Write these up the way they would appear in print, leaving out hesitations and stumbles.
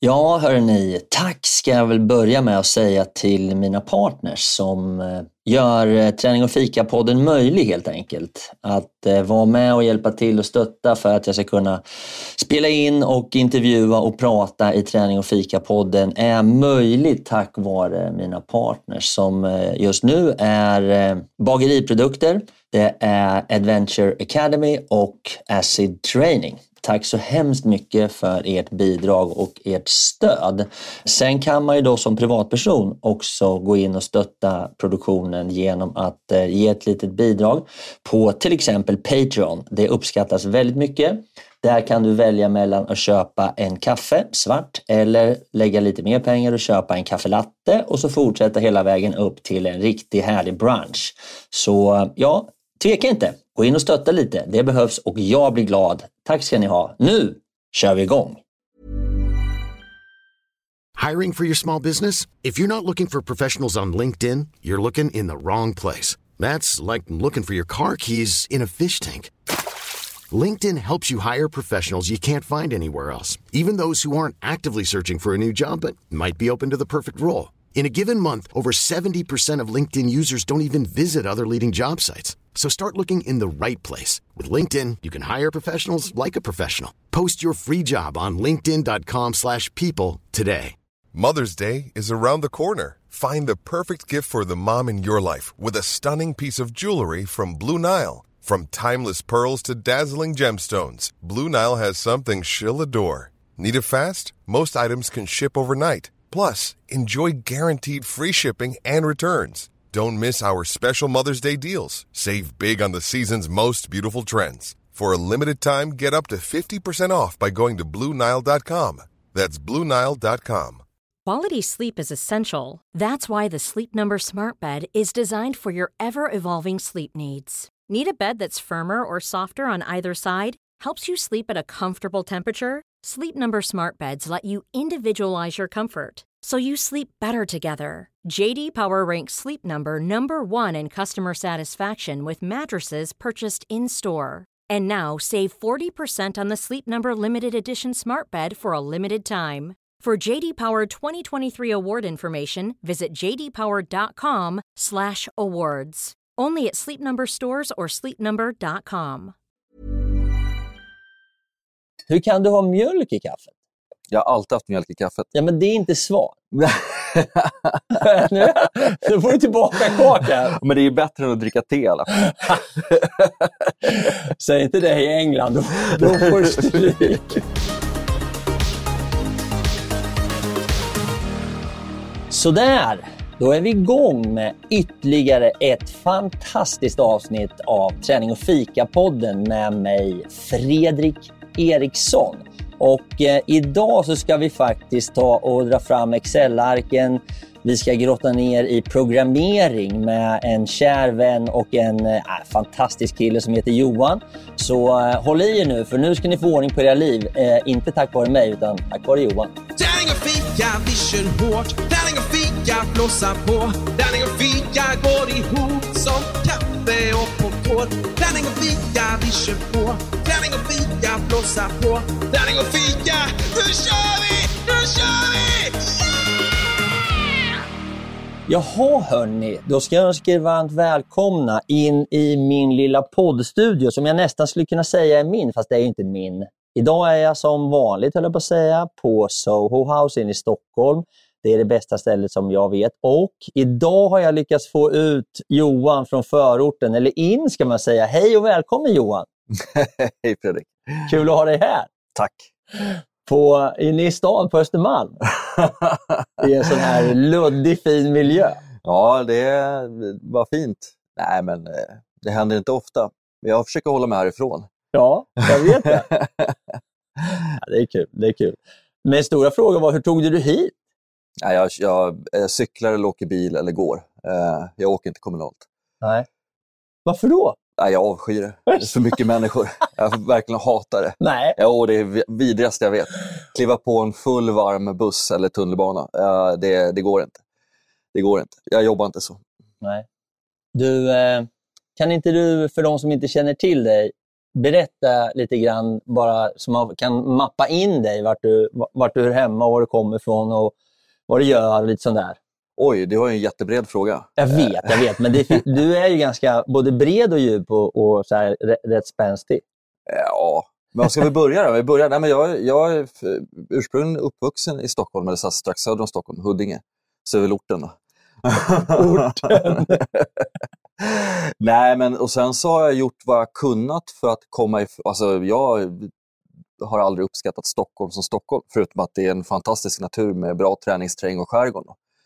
Ja, hörni, tack ska jag väl börja med att säga till mina partners som gör Träning och Fika-podden möjlig helt enkelt. Att vara med och hjälpa till och stötta för att jag ska kunna spela in och intervjua och prata i Träning och Fika-podden är möjligt tack vare mina partners som just nu är bageriprodukter, det är Adventure Academy och Acid Training. Tack så hemskt mycket för ert bidrag och ert stöd. Sen kan man ju då som privatperson också gå in och stötta produktionen genom att ge ett litet bidrag på till exempel Patreon. Det uppskattas väldigt mycket. Där kan du välja mellan att köpa en kaffe svart eller lägga lite mer pengar och köpa en kaffelatte och så fortsätta hela vägen upp till en riktigt härlig brunch. Så ja, tveka inte. Gå in och stötta lite. Det behövs och jag blir glad. Tack ska ni ha. Nu kör vi igång. Hiring for your small business? If you're not looking for professionals on LinkedIn, you're looking in the wrong place. That's like looking for your car keys in a fish tank. LinkedIn helps you hire professionals you can't find anywhere else, even those who aren't actively searching for a new job but might be open to the perfect role. In a given month, over 70% of LinkedIn users don't even visit other leading job sites. So start looking in the right place. With LinkedIn, you can hire professionals like a professional. Post your free job on linkedin.com/people today. Mother's Day is around the corner. Find the perfect gift for the mom in your life with a stunning piece of jewelry from Blue Nile. From timeless pearls to dazzling gemstones, Blue Nile has something she'll adore. Need it fast? Most items can ship overnight. Plus, enjoy guaranteed free shipping and returns. Don't miss our special Mother's Day deals. Save big on the season's most beautiful trends. For a limited time, get up to 50% off by going to BlueNile.com. That's BlueNile.com. Quality sleep is essential. That's why the Sleep Number Smart Bed is designed for your ever-evolving sleep needs. Need a bed that's firmer or softer on either side? Helps you sleep at a comfortable temperature? Sleep Number Smart Beds let you individualize your comfort, so you sleep better together. JD Power ranks Sleep Number #1 in customer satisfaction with mattresses purchased in-store. And now, save 40% on the Sleep Number Limited Edition Smart Bed for a limited time. For JD Power 2023 award information, visit jdpower.com/awards. Only at Sleep Number stores or sleepnumber.com. Hur kan du ha mjölk i kaffet? Jag har alltid haft mjölk i kaffet. Ja, men det är inte svar. Nu får du tillbaka kakan. Men det är ju bättre än att dricka te i alla fall. Säg inte det i England, då får du stryk. Sådär, då är vi igång med ytterligare ett fantastiskt avsnitt av Träning och Fika-podden med mig, Fredrik Eriksson. Och idag så ska vi faktiskt ta och dra fram Excel-arken. Vi ska grotta ner i programmering med en kär vän och en fantastisk kille som heter Johan. Så håll i er nu, för nu ska ni få ordning på era liv. Inte tack vare mig, utan tack vare Johan. Träning och fika, vi kör hårt. Träning och fika, blåsa på. Träning och fika går ihop som kaffe och popcorn. Träning och fika, vi kör på. Träning och fika, blåsa på. Träning och fika, nu kör vi! Nu kör vi! Jaha hörni, då ska jag önska er varmt välkomna in i min lilla poddstudio som jag nästan skulle kunna säga är min, fast det är ju inte min. Idag är jag som vanligt, höll jag på att säga, på Soho House i Stockholm. Det är det bästa stället som jag vet. Och idag har jag lyckats få ut Johan från förorten, eller in ska man säga. Hej och välkommen Johan! Hej Fredrik! Kul att ha dig här! Tack! Inne i stan på Östermalm. I en sån här luddig fin miljö. Ja, det var fint. Nej, men det händer inte ofta. Jag försöker hålla mig härifrån. Ja, jag vet det. Ja, det är kul. Men stora frågan var, hur tog du hit? Nej, jag cyklar eller åker bil eller går. Jag åker inte kommunalt. Nej. Varför då? Nej, jag avskyr det. Det är så mycket människor. Jag verkligen hatar det. Nej. Ja, det är vidrigaste jag vet. Kliva på en full varm buss eller tunnelbana. Det går inte. Det går inte. Jag jobbar inte så. Nej. Du, kan inte du, för de som inte känner till dig, berätta lite grann bara så man kan mappa in dig vart du är hemma och var du kommer ifrån och vad du gör och lite sånt där? Oj, det var ju en jättebred fråga. Jag vet. Men du är ju ganska både bred och djup och så här, rätt spänstig. Ja, men ska vi börja då? Nej, men jag är ursprungligen uppvuxen i Stockholm, eller så strax söder om Stockholm, Huddinge. Söderorten då. Orten. Nej, men och sen så har jag gjort vad jag kunnat för att komma alltså jag har aldrig uppskattat Stockholm som Stockholm, förutom att det är en fantastisk natur med bra träningsterräng och skärgård.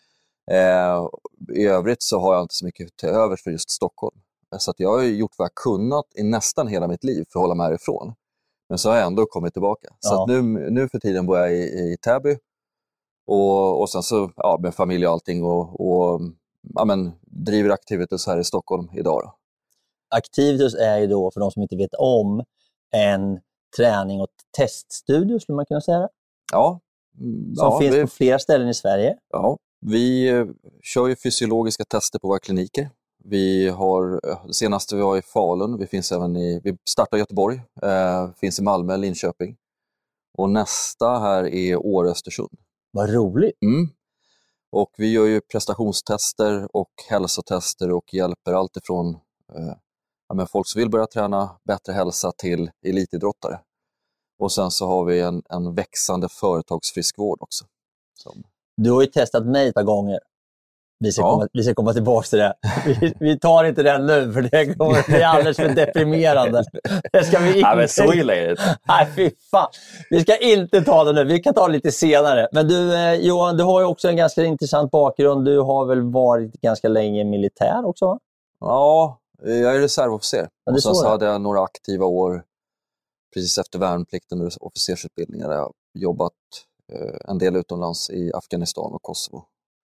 I övrigt så har jag inte så mycket till över för just Stockholm. Så att jag har gjort vad jag kunnat i nästan hela mitt liv för att hålla mig härifrån. Men så har jag ändå kommit tillbaka. Så att nu för tiden bor jag i Täby. Och sen så med familj och allting och driver Activitus här i Stockholm idag då. Activitus är ju då, för de som inte vet om, en träning- och teststudio skulle man kunna säga. Ja. Som finns på flera ställen i Sverige. Ja, vi kör ju fysiologiska tester på våra kliniker. Vi har, senaste vi var i Falun, vi startar i Göteborg, finns i Malmö, Linköping. Och nästa här är Åre, Östersund. Vad roligt! Och vi gör ju prestationstester och hälsotester och hjälper allt ifrån folk som vill börja träna bättre hälsa till elitidrottare. Och sen så har vi en växande företagsfriskvård också. Du har ju testat mig ett par gånger. Vi ska komma tillbaka till det. Vi tar inte den nu för det är alldeles för deprimerande. Det ska vi inte. Nej, men så illa är det. Nej, fy fan. Vi ska inte ta det nu. Vi kan ta det lite senare. Men du, Johan, du har ju också en ganska intressant bakgrund. Du har väl varit ganska länge militär också? Ja, jag är reservofficer. Och sen så hade jag några aktiva år precis efter värnplikten och officersutbildningar där jag jobbat en del utomlands i Afghanistan och Kosovo.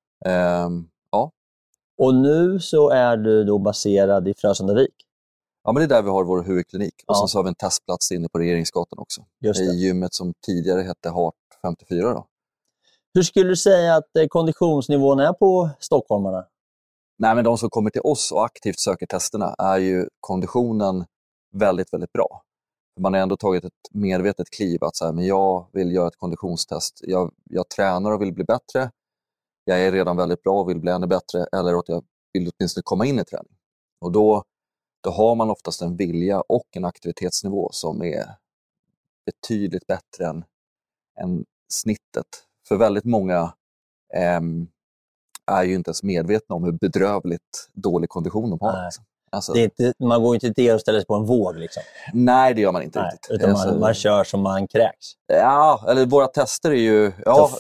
Och nu så är du då baserad i Frösundavik? Ja, men det är där vi har vår huvudklinik. Och sen så har vi en testplats inne på Regeringsgatan också. I gymmet som tidigare hette Hart 54 då. Hur skulle du säga att konditionsnivån är på stockholmarna? Nej, men de som kommer till oss och aktivt söker testerna är ju konditionen väldigt, väldigt bra. Man har ändå tagit ett medvetet kliv att så här, men jag vill göra ett konditionstest. Jag tränar och vill bli bättre. Jag är redan väldigt bra och vill bli ännu bättre, eller att jag vill åtminstone komma in i träning. Och då har man oftast en vilja och en aktivitetsnivå som är betydligt bättre än snittet. För väldigt många är ju inte ens medvetna om hur bedrövligt dålig kondition de har. Alltså, det är inte, man går inte till och ställer sig på en våg liksom. Nej, det gör man inte riktigt. Utan man kör som man kräks. Ja, eller våra tester är ju...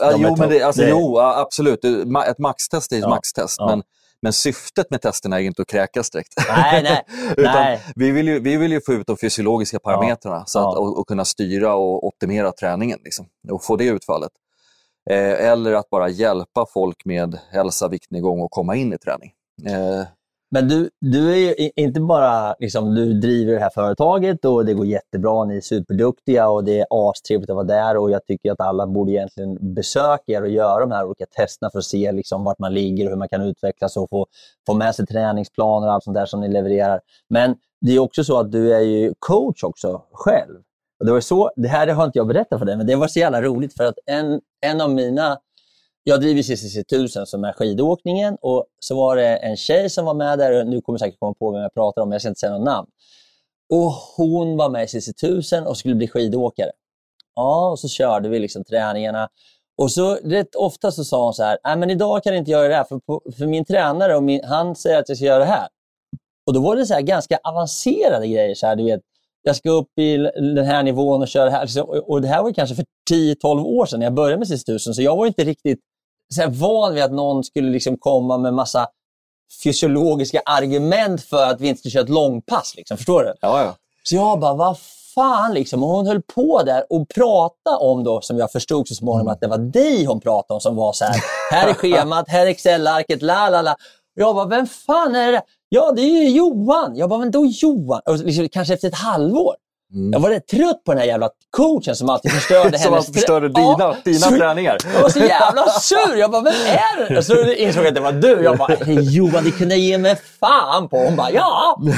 absolut. Ett maxtest är ett maxtest. Ja. Men syftet med testerna är ju inte att kräkas direkt. Nej. Utan vi vill ju få ut de fysiologiska parametrarna och kunna styra och optimera träningen liksom, och få det utfallet. Eller att bara hjälpa folk med hälsa, viktnedgång och komma in i träning. Men du är ju inte bara, liksom, du driver det här företaget och det går jättebra, ni är superduktiga och det är astrevligt att vara där, och jag tycker att alla borde egentligen besöka er och göra de här olika testerna för att se liksom vart man ligger och hur man kan utvecklas och få med sig träningsplaner och allt sånt där som ni levererar. Men det är också så att du är ju coach också själv. Och det var så, det här har inte jag berättat för dig, men det var så jävla roligt för att en av mina... Jag driver CCC 1000 som är skidåkningen, och så var det en tjej som var med där, och nu kommer jag säkert komma på vem jag pratar om, men jag ska inte säga någon namn. Och hon var med i CCC 1000 och skulle bli skidåkare. Ja, och så körde vi liksom träningarna. Och så rätt ofta så sa hon så här: nej, men idag kan jag inte göra det här för min tränare och han säger att jag ska göra det här. Och då var det så här ganska avancerade grejer så här, du vet. Jag ska upp i den här nivån och köra det här. Och det här var kanske för 10-12 år sedan när jag började med CCC 1000, så jag var inte riktigt så här van vid att någon skulle liksom komma med massa fysiologiska argument för att vi inte skulle köra ett långpass. Liksom. Förstår du? Ja. Så jag bara, vad fan liksom. Och hon höll på där och pratade om då, som jag förstod så småningom, att det var dig hon pratade om, som var så här är schemat, här är Excel-arket, la. Jag bara, vem fan är det? Ja, det är ju Johan. Jag bara, men då Johan. Och liksom, kanske efter ett halvår. Jag var rätt trött på den här jävla coachen som alltid förstörde som alltid förstörde dina träningar. Jag var så jävla sur. Jag bara, vem är det? Och så insåg jag att det var du. Jag bara, Johan, det kunde jag ge mig fan på. Hon bara, ja.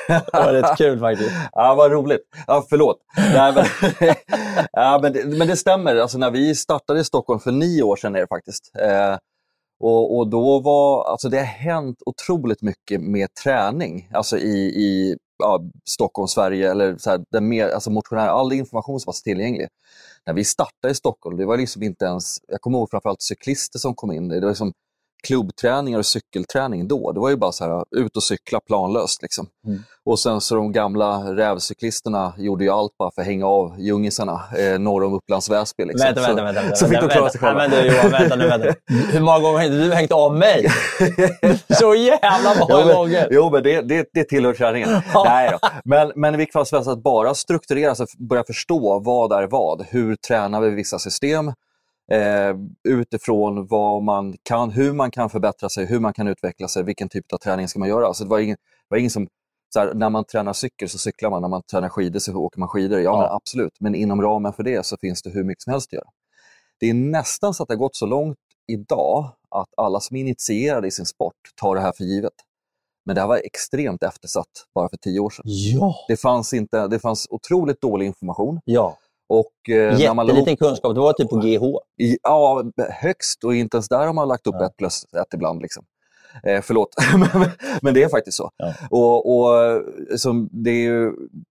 Det var rätt kul faktiskt. Ja, vad roligt. Ja, förlåt. Nej, men, ja, men det stämmer. Alltså, när vi startade i Stockholm för 9 år sedan är det faktiskt. Och då var, alltså det har hänt otroligt mycket med träning. Alltså i Stockholm, Sverige, eller så här, alltså motionär, all information som var tillgänglig. När vi startade i Stockholm, det var liksom inte ens, jag kommer ihåg framförallt cyklister som kom in. Det var liksom klubbträningar och cykelträning då. Det var ju bara så här, ut och cykla planlöst liksom. Och sen så de gamla rävcyklisterna gjorde ju allt bara för att hänga av djungisarna norr om Upplands Väsby liksom. Vänta. Så fick de klara sig själva. Men du Johan, vänta. Hur många gånger har inte du hängt av mig? Så jävla många gånger. Jo, men det tillhör träningen. Nej då. Men i vilket fall så att bara strukturera sig, börja förstå vad är vad. Hur tränar vi vissa system? Utifrån vad man kan, hur man kan förbättra sig, hur man kan utveckla sig, vilken typ av träning ska man göra. Så det var ingen som, så här, när man tränar cykel så cyklar man, när man tränar skidor så åker man skidor. Ja, men absolut, men inom ramen för det så finns det hur mycket som helst att göra. Det är nästan så att det har gått så långt idag att alla som är initierade i sin sport tar det här för givet. Men det här var extremt eftersatt bara för 10 år sedan. Ja. Det fanns otroligt dålig information. Ja. Och när man jätteliten kunskap, det var typ på GH. Ja, högst, och inte ens där har man lagt upp 1+1 ibland liksom. Förlåt, men det är faktiskt så. Ja. Och som det är ju,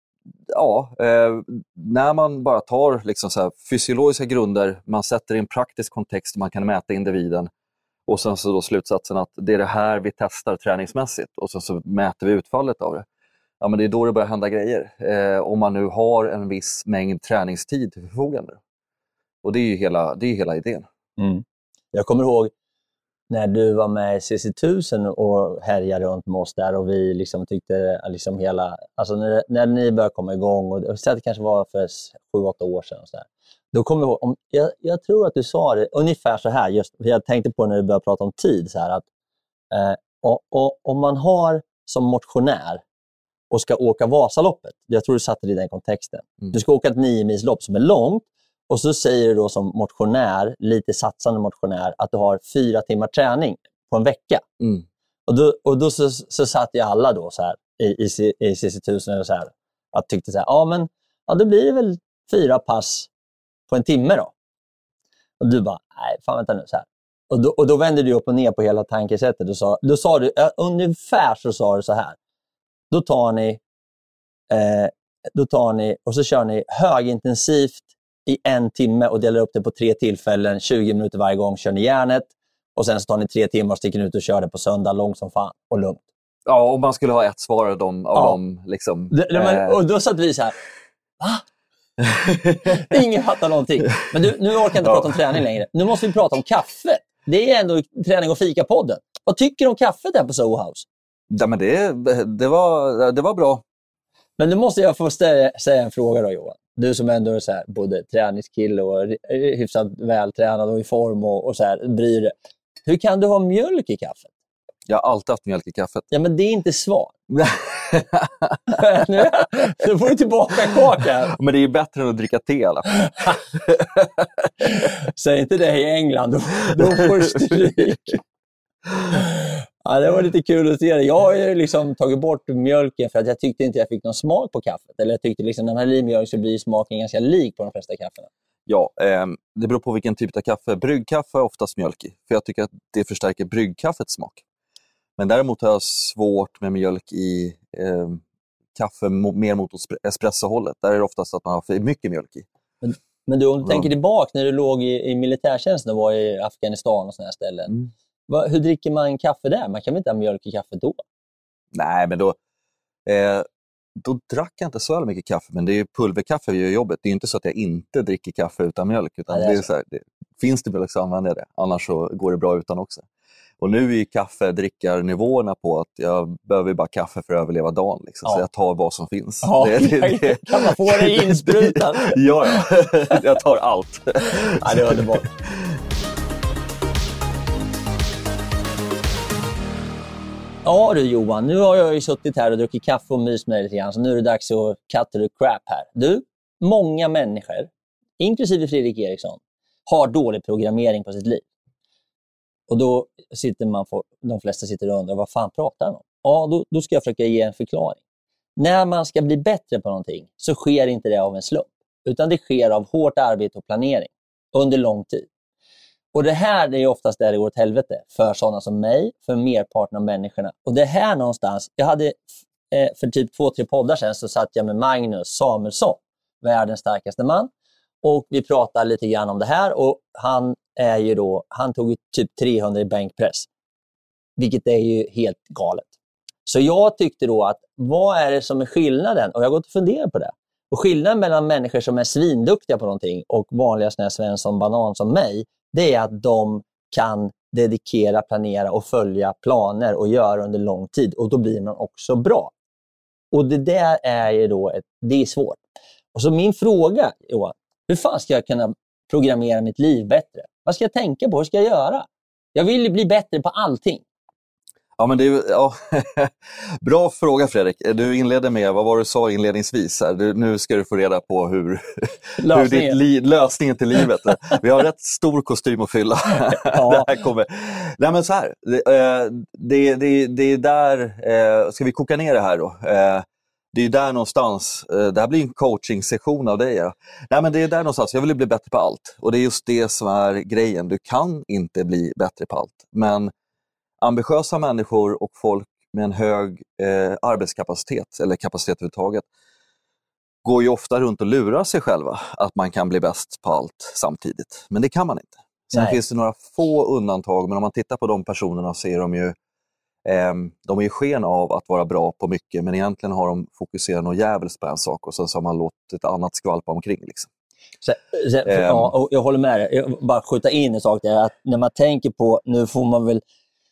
när man bara tar liksom så här fysiologiska grunder, man sätter i en praktisk kontext, man kan mäta individen, och sen så då slutsatsen att det är det här vi testar träningsmässigt, och så mäter vi utfallet av det. Ja, men det är då det börjar hända grejer. Om man nu har en viss mängd träningstid till förfogande. Och det är ju hela idén. Jag kommer ihåg när du var med i CC1000 och härjade runt med oss där, och vi liksom tyckte liksom hela, alltså när ni började komma igång, och det kanske var för 7-8 år sedan och så här. Då kommer jag ihåg, jag tror att du sa det ungefär så här, just jag tänkte på när du började prata om tid så här, att om man har som motionär och ska åka Vasaloppet, jag tror du satte det i den kontexten. Du ska åka ett 9-milslopp som är långt, och så säger du då som motionär, lite satsande motionär, att du har 4 timmar träning på en vecka. Och då så satt ju alla då så här i CC1000 och så här, att tyckte så här, då blir det väl 4 pass på en timme då. Och du bara, nej, fan vänta nu så här. Och då vände du upp och ner på hela tankesättet. Då sa du, ungefär så sa du så här. Då tar ni och så kör ni högintensivt i 1 timme och delar upp det på 3 tillfällen, 20 minuter varje gång kör ni järnet, och sen så tar ni 3 timmar och sticker ut och kör det på söndag långt som fan och lugnt. Ja, och man skulle ha ett svar av dem liksom. Och då satt vi så här, va? Ingen fattar någonting. Men nu orkar jag inte prata om träning längre. Nu måste vi prata om kaffe. Det är ändå träning och fika-podden. Vad tycker du om kaffet där på Soho House? Ja, men det var bra. Men nu måste jag få säga en fråga då, Johan. Du som ändå är så här, både träningskille och hyfsat vältränad och i form och så här, bryr dig. Hur kan du ha mjölk i kaffet? Jag har alltid haft mjölk i kaffet. Ja, men det är inte svar. Nu får du tillbaka kaka. Men det är ju bättre än att dricka te i alla fall. Säg inte det i England, då får du stryk. Ja, det var lite kul att se det. Jag har ju liksom tagit bort mjölken för att jag tyckte inte jag fick någon smak på kaffet. Eller jag tyckte liksom när man häller i mjölk så blir smaken ganska lik på de flesta kaffena. Ja, det beror på vilken typ av kaffe. Bryggkaffe är oftast mjölk i. För jag tycker att det förstärker bryggkaffets smak. Men däremot har jag svårt med mjölk i kaffe mer mot espressohållet. Där är det oftast att man har för mycket mjölk i. Men du, om du tänker tillbaka när du låg i militärtjänsten och var i Afghanistan och sådana här ställen. Hur dricker man kaffe där? Man kan väl inte ha mjölk i kaffe då? Nej, men då drack jag inte så mycket kaffe. Men det är pulverkaffe vi gör jobbet. Det är inte så att jag inte dricker kaffe utan mjölk. Utan det är så här, finns det mjölk så använder jag det. Annars så går det bra utan också. Och nu är kaffedrickarnivåerna på att jag behöver bara kaffe för att överleva dagen. Liksom. Så jag tar vad som finns. Ja, kan man få det insprutat? Ja, jag tar allt. Ja, det är underbart. Ja du Johan, nu har jag ju suttit här och druckit kaffe och mys med dig lite grann, så nu är det dags att cut the crap här. Du, många människor, inklusive Fredrik Eriksson, har dålig programmering på sitt liv. Och då sitter de flesta sitter och undrar, vad fan pratar de om? Ja, då ska jag försöka ge en förklaring. när man ska bli bättre på någonting så sker inte det av en slump. Utan det sker av hårt arbete och planering under lång tid. Och det här är oftast där det går åt helvete för sådana som mig, för merparten av människorna. Och det här någonstans, jag hade för typ 2-3 poddar sedan så satt jag med Magnus Samuelsson, världens starkaste man. Och vi pratade lite grann om det här och han tog ju typ 300 i bänkpress. Vilket är ju helt galet. Så jag tyckte då att vad är det som är skillnaden? Och jag har gått och funderat på det. Och skillnaden mellan människor som är svinduktiga på någonting och vanliga såna här Svensson banan som mig, det är att de kan dedikera, planera och följa planer och göra under lång tid. Och då blir man också bra. Och det där är ju då, det är svårt. Och så min fråga, Johan, hur fan ska jag kunna programmera mitt liv bättre? Vad ska jag tänka på? Hur ska jag göra? Jag vill bli bättre på allting. Ja, men bra fråga, Fredrik. Du inledde med, vad var du sa inledningsvis här? Nu ska du få reda på hur lösningen till livet. Vi har rätt stor kostym att fylla. Ja. Det här kommer. Nej, men så här. Det är där, ska vi koka ner det här då? Det är där någonstans, det här blir en coaching-session av dig. Ja. Nej, men det är där någonstans, jag vill bli bättre på allt. Och det är just det som är grejen. Du kan inte bli bättre på allt. Men ambitiösa människor och folk med en hög arbetskapacitet eller kapacitet överhuvudtaget går ju ofta runt och lurar sig själva att man kan bli bäst på allt samtidigt. Men det kan man inte. Sen finns det några få undantag, men om man tittar på de personerna så är de är ju sken av att vara bra på mycket, men egentligen har de fokuserat något jävligt på en sak och så har man låtit ett annat skvalpa omkring liksom. Ja, och jag håller med dig. Jag bara skjuta in en sak där, att när man tänker på, nu får man väl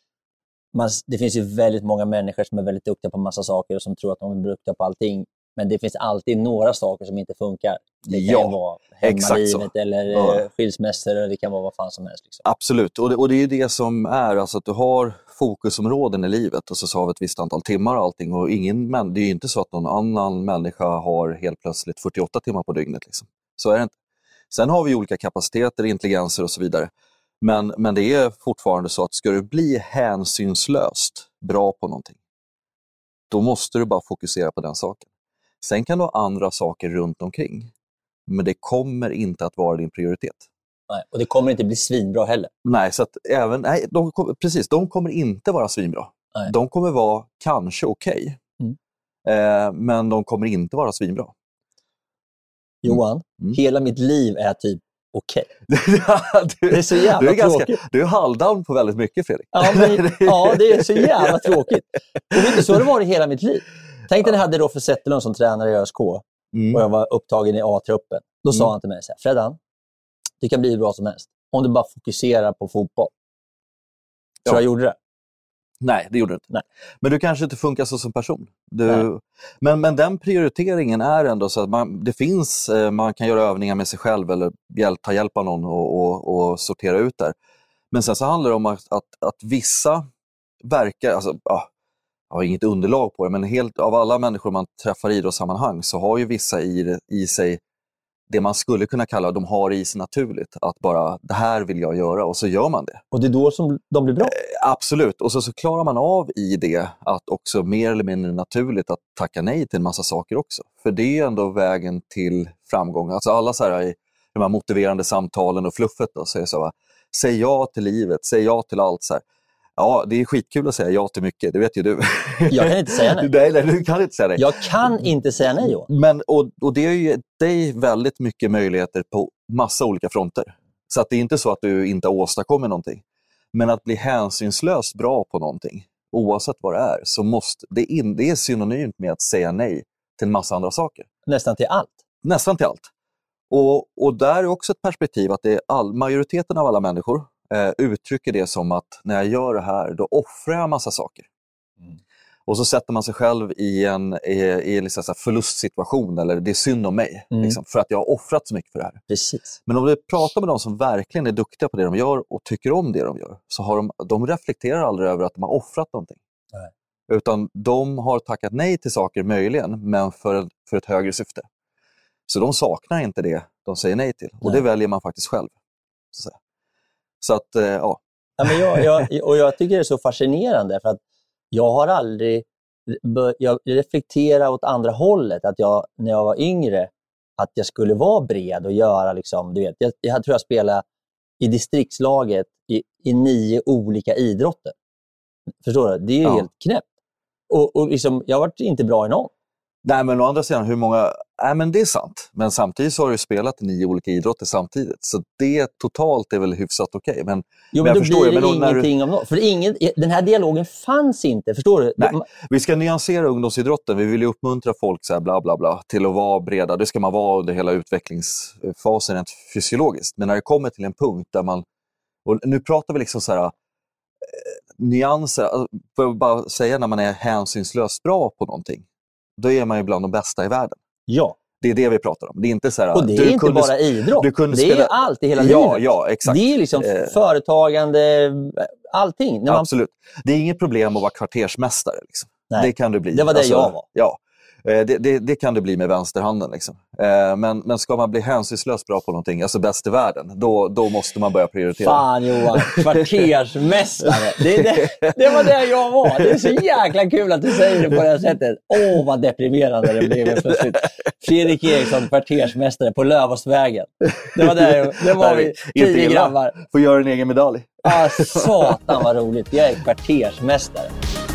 det finns ju väldigt många människor som är väldigt duktiga på massa saker och som tror att de är duktiga på allting. Men det finns alltid några saker som inte funkar. Det kan vara hemmalivet eller skilsmässor, eller det kan vara vad fan som helst. Liksom. Absolut, och det är ju det som är, alltså att du har fokusområden i livet och så har vi ett visst antal timmar och allting. Och det är ju inte så att någon annan människa har helt plötsligt 48 timmar på dygnet. Liksom. Så är det inte. Sen har vi olika kapaciteter, intelligenser och så vidare. Men det är fortfarande så att ska du bli hänsynslöst bra på någonting, då måste du bara fokusera på den saken. Sen kan du ha andra saker runt omkring, men det kommer inte att vara din prioritet. Nej, och det kommer inte bli svinbra heller. Nej, så att de kommer inte vara svinbra. Nej. De kommer vara kanske okej. Men de kommer inte vara svinbra. Johan, hela mitt liv är typ okej. Det är så jävla tråkigt. Du är halvdown på väldigt mycket, Fredrik. Ja, det är så jävla tråkigt. Och vet du, så har det varit hela mitt liv. Tänk när jag hade Roffe Zetterlund som tränare i ÖSK och jag var upptagen i A-truppen. Då sa han till mig så här: Fredan, du kan bli hur bra som helst om du bara fokuserar på fotboll. Så jag gjorde det. Nej, det gjorde du inte. Nej. Men du kanske inte funkar så som person. Men den prioriteringen är ändå så att man kan göra övningar med sig själv eller ta hjälp av någon och sortera ut där. Men sen så handlar det om att vissa verkar, alltså, jag har inget underlag på det, men helt av alla människor man träffar i idrottssammanhang så har ju vissa i sig det man skulle kunna kalla, de har i sig naturligt, att bara det här vill jag göra, och så gör man det. Och det är då som de blir bra? Absolut, och så klarar man av i det att också mer eller mindre naturligt att tacka nej till en massa saker också. För det är ändå vägen till framgång. Alltså alla så här i de här motiverande samtalen och fluffet då, så är det så här, säg ja till livet, säg ja till allt så här. Ja, det är skitkul att säga ja till mycket, det vet ju du. Jag kan inte säga nej. Nej, du kan inte säga nej. Jag kan inte säga nej, Johan. Men, och det är ju dig väldigt mycket möjligheter på massa olika fronter. Så att det är inte så att du inte åstadkommer någonting. Men att bli hänsynslöst bra på någonting, oavsett vad det är, så måste det är synonymt med att säga nej till en massa andra saker. Nästan till allt. Nästan till allt. Och där är också ett perspektiv att majoriteten av alla människor uttrycker det som att när jag gör det här, då offrar jag en massa saker. Och så sätter man sig själv i en liksom så här förlustsituation, eller det är synd om mig liksom, för att jag har offrat så mycket för det här. Precis. Men om du pratar med de som verkligen är duktiga på det de gör och tycker om det de gör, så har de reflekterar aldrig över att de har offrat någonting. Nej. Utan de har tackat nej till saker möjligen, men för ett högre syfte. Så de saknar inte det de säger nej till. Och det väljer man faktiskt själv. Så att, ja. Ja, men jag tycker det är så fascinerande, för att jag har aldrig jag reflekterar åt andra hållet. Att jag, när jag var yngre, att jag skulle vara bred och göra liksom, du vet, jag tror jag spelade i distriktslaget i 9 olika idrotter. Förstår du? Det är ju helt knäppt. Och liksom, jag var inte bra i någon. Nej, men å andra sidan, hur många... Nej, men det är sant. Men samtidigt så har du spelat 9 olika idrotter samtidigt. Så det totalt är väl hyfsat okej. Men då förstår blir det ingenting om något. För den här dialogen fanns inte, förstår du? Nej, vi ska nyansera ungdomsidrotten. Vi vill ju uppmuntra folk så här bla bla bla till att vara breda. Det ska man vara under hela utvecklingsfasen rent fysiologiskt. Men när det kommer till en punkt där man... Och nu pratar vi liksom så här... nyanser. Får jag bara säga, när man är hänsynslöst bra på någonting, då är man ju bland de bästa i världen. Ja. Det är det vi pratar om. Det är inte så här, och det är inte bara idrott. Det är ju allt i hela livet. Ja, exakt. Det är liksom företagande, allting. Absolut. Det är inget problem att vara kvartersmästare. Liksom. Nej, det kan du bli. Det var det jag var. Ja. Det kan du bli med vänsterhanden. Liksom. Men ska man bli hänsynslöst bra på någonting, alltså bäst i världen, då måste man börja prioritera. Fan Johan, kvartersmästare. Det var det jag var. Det är så jäkla kul att du säger det på det här sättet. Vad deprimerande det blev plötsligt. Fredrik Eriksson, kvartersmästare på Lövåsvägen. Det var vi 10 grabbar. Får göra en egen medalj. Satan vad roligt. Jag är kvartersmästare.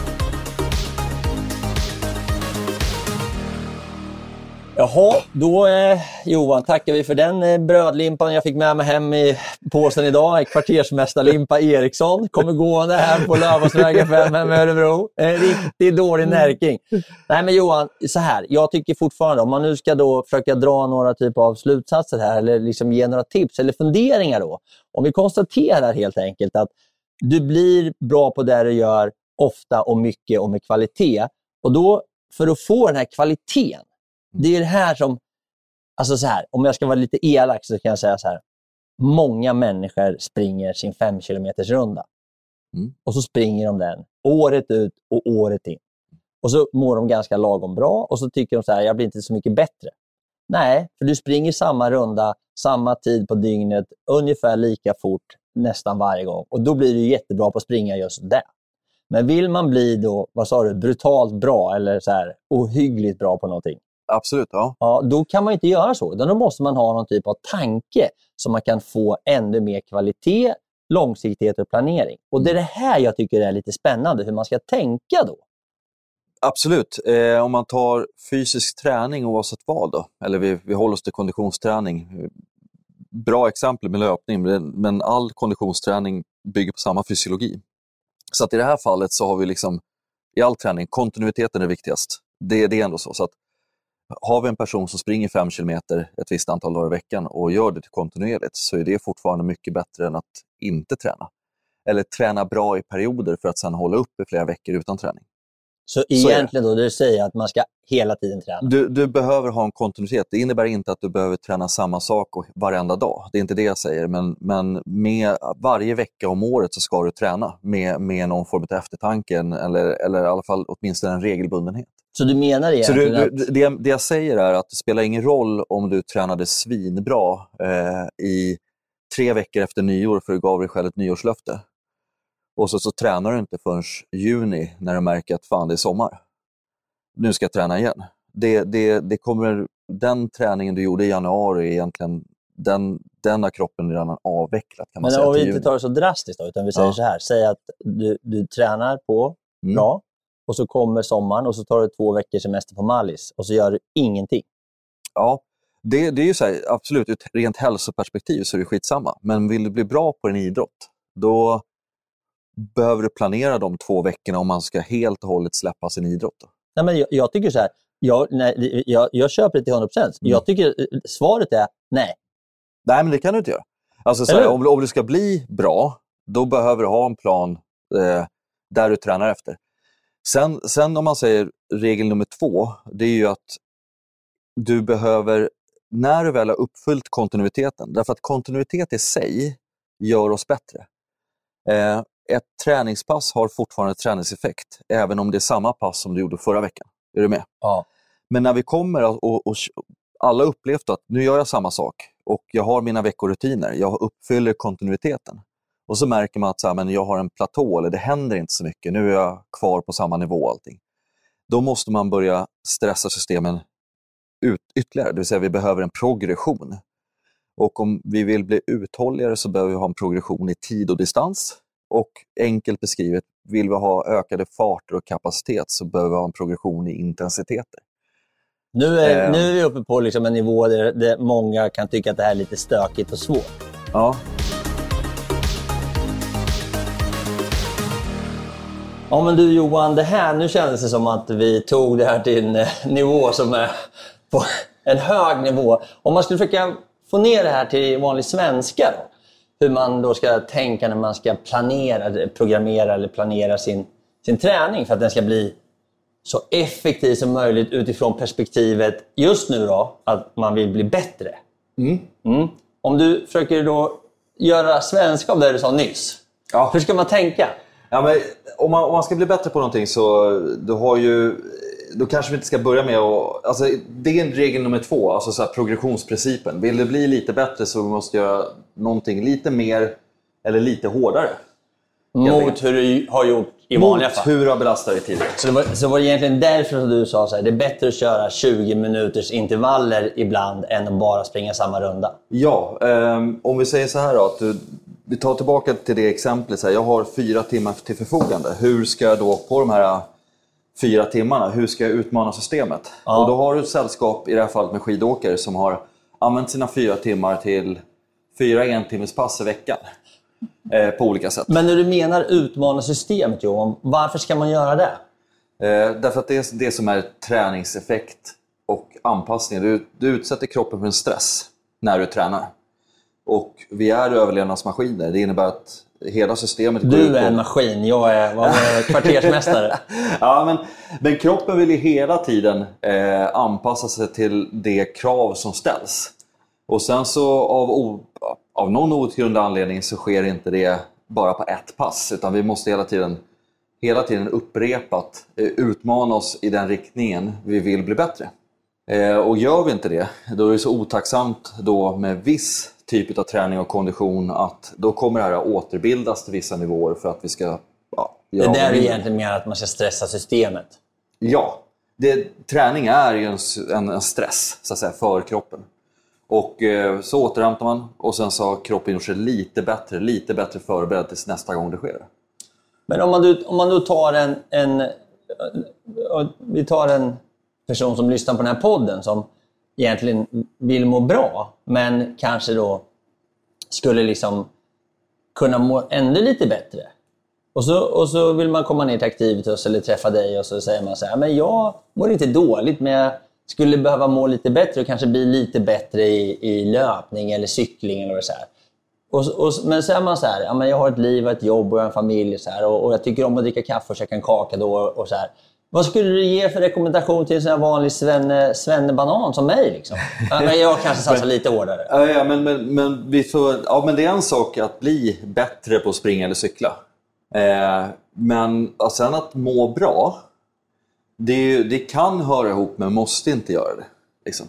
Jaha, då Johan, tackar vi för den brödlimpan jag fick med mig hem i påsen idag. Kvartersmästarlimpa Eriksson kommer gående här på Lövåsvägen 5 med Örebro. En riktigt dålig närking. Nej men Johan, så här, jag tycker fortfarande, om man nu ska då försöka dra några typer av slutsatser här eller liksom ge några tips eller funderingar då. Om vi konstaterar helt enkelt att du blir bra på det du gör ofta och mycket och med kvalitet. Och då, för att få den här kvaliteten, det är det här som, alltså så här, om jag ska vara lite elak så kan jag säga så här. Många människor springer sin 5 kilometers runda. Och så springer de den året ut och året in. Och så mår de ganska lagom bra och så tycker de så här, jag blir inte så mycket bättre. Nej, för du springer samma runda, samma tid på dygnet, ungefär lika fort nästan varje gång. Och då blir du jättebra på att springa just det. Men vill man bli då, vad sa du, brutalt bra eller så här ohyggligt bra på någonting? Absolut, ja. Ja, då kan man inte göra så. Då måste man ha någon typ av tanke så man kan få ännu mer kvalitet, långsiktighet och planering. Och det är det här jag tycker är lite spännande, hur man ska tänka då. Absolut. Om man tar fysisk träning oavsett vad då, eller vi håller oss till konditionsträning. Bra exempel med löpning, men all konditionsträning bygger på samma fysiologi. Så att i det här fallet så har vi liksom, i all träning, kontinuiteten är viktigast. Det är ändå så att har vi en person som springer 5 kilometer ett visst antal dagar i veckan och gör det kontinuerligt, så är det fortfarande mycket bättre än att inte träna. Eller träna bra i perioder för att sedan hålla upp i flera veckor utan träning. Så egentligen då, du säger att man ska hela tiden träna? Du behöver ha en kontinuitet. Det innebär inte att du behöver träna samma sak varenda dag. Det är inte det jag säger. Men med varje vecka om året så ska du träna med någon form av eftertanke eller i alla fall åtminstone en regelbundenhet. Så du menar egentligen det jag säger är att det spelar ingen roll om du tränade svinbra i 3 veckor efter nyår för att du gav dig själv ett nyårslöfte. Och så tränar du inte förrän juni när du märker att fan det är sommar. Nu ska jag träna igen. Det kommer, den träningen du gjorde i januari egentligen, den har kroppen redan avvecklat kan man säga. Men om vi inte tar det så drastiskt då, utan vi säger så här. Säg att du tränar på bra och så kommer sommaren och så tar du 2 veckors semester på Mallis och så gör du ingenting. Ja, det är ju så här, absolut, ur ett rent hälsoperspektiv så är det skitsamma. Men vill du bli bra på en idrott, då behöver du planera de 2 veckorna om man ska helt och hållet släppa sin idrott. Då. Nej, men jag tycker så här, jag köper det till 100%. Jag tycker svaret är nej. Nej, men det kan du inte göra. Alltså, så här, om du ska bli bra, då behöver du ha en plan där du tränar efter. Sen om man säger regel nummer 2, det är ju att du behöver, när du väl har uppfyllt kontinuiteten, därför att kontinuitet i sig gör oss bättre. Ett träningspass har fortfarande träningseffekt, även om det är samma pass som du gjorde förra veckan. Är du med? Ja. Men när vi kommer och alla upplevt att nu gör jag samma sak och jag har mina veckorutiner, jag uppfyller kontinuiteten. Och så märker man att så här, men jag har en platå eller det händer inte så mycket, nu är jag kvar på samma nivå och allting. då måste man börja stressa systemen ytterligare. Det vill säga vi behöver en progression. Och om vi vill bli uthålligare så behöver vi ha en progression i tid och distans. Och enkelt beskrivet, vill vi ha ökade farter och kapacitet så behöver vi ha en progression i intensiteter. Nu är vi uppe på liksom en nivå där många kan tycka att det här är lite stökigt och svårt. Ja. Ja men du Johan, det här, nu kändes det som att vi tog det här till en nivå som är på en hög nivå. Om man skulle försöka få ner det här till vanlig svenska då, hur man då ska tänka när man ska programmera eller planera sin träning för att den ska bli så effektiv som möjligt utifrån perspektivet just nu då, att man vill bli bättre. Om du försöker då göra svenska av det du sa nyss, hur ska man tänka? Ja, men om man ska bli bättre på någonting så då kanske vi inte ska börja med att... Alltså, det är en regel nummer 2, alltså så här, progressionsprincipen. Vill det bli lite bättre så måste du göra någonting lite mer eller lite hårdare. Mot hur du har gjort i vanliga fall. Mot hur du har belastat dig tidigare. Så var det egentligen därför som du sa så här, det är bättre att köra 20 minuters intervaller ibland än att bara springa samma runda. Ja, om vi säger så här då, att vi tar tillbaka till det exemplet. Så här, jag har 4 timmar till förfogande. Hur ska jag då på de här 4 timmarna, hur ska jag utmana systemet? Ja. Och då har du ett sällskap, i det här fallet med skidåkare, som har använt sina 4 timmar till 4 1-timmerspass i veckan. På olika sätt. Men när du menar utmana systemet, Johan, varför ska man göra det? Därför att det är det som är träningseffekt och anpassning. Du utsätter kroppen för en stress när du tränar. Och vi är överlevnadsmaskiner. Det innebär att hela systemet... Du är en maskin, jag är kvartersmästare. Ja, men kroppen vill ju hela tiden anpassa sig till det krav som ställs. Och sen så av någon outgrundlig anledning så sker inte det bara på ett pass. Utan vi måste hela tiden upprepat utmana oss i den riktningen vi vill bli bättre. Och gör vi inte det, då är det så otacksamt då med viss typ av träning och kondition att då kommer det här att återbildas till vissa nivåer för att vi ska... det där är egentligen mer att man ska stressa systemet. Ja, träning är ju en stress så att säga, för kroppen. Och så återhämtar man och sen så har kroppen gjort sig lite bättre förberedd tills nästa gång det sker. Men om man då tar vi tar en person som lyssnar på den här podden som egentligen vill må bra men kanske då skulle liksom kunna må ännu lite bättre. Och så vill man komma ner till Activitus eller träffa dig och så säger man så här, men jag mår inte dåligt men jag skulle behöva må lite bättre och kanske bli lite bättre i löpning eller cykling eller så här. Men så är man så här, ja, men jag har ett liv och ett jobb och jag har en familj så här, och jag tycker om att dricka kaffe och käka en kaka då och så här. Vad skulle du ge för rekommendation till en sån här vanlig svennebanan som mig liksom? Men jag kanske satsar lite hårdare. Ja, men det är en sak att bli bättre på att springa eller cykla. Men sen att må bra, det kan höra ihop men måste inte göra det. Liksom.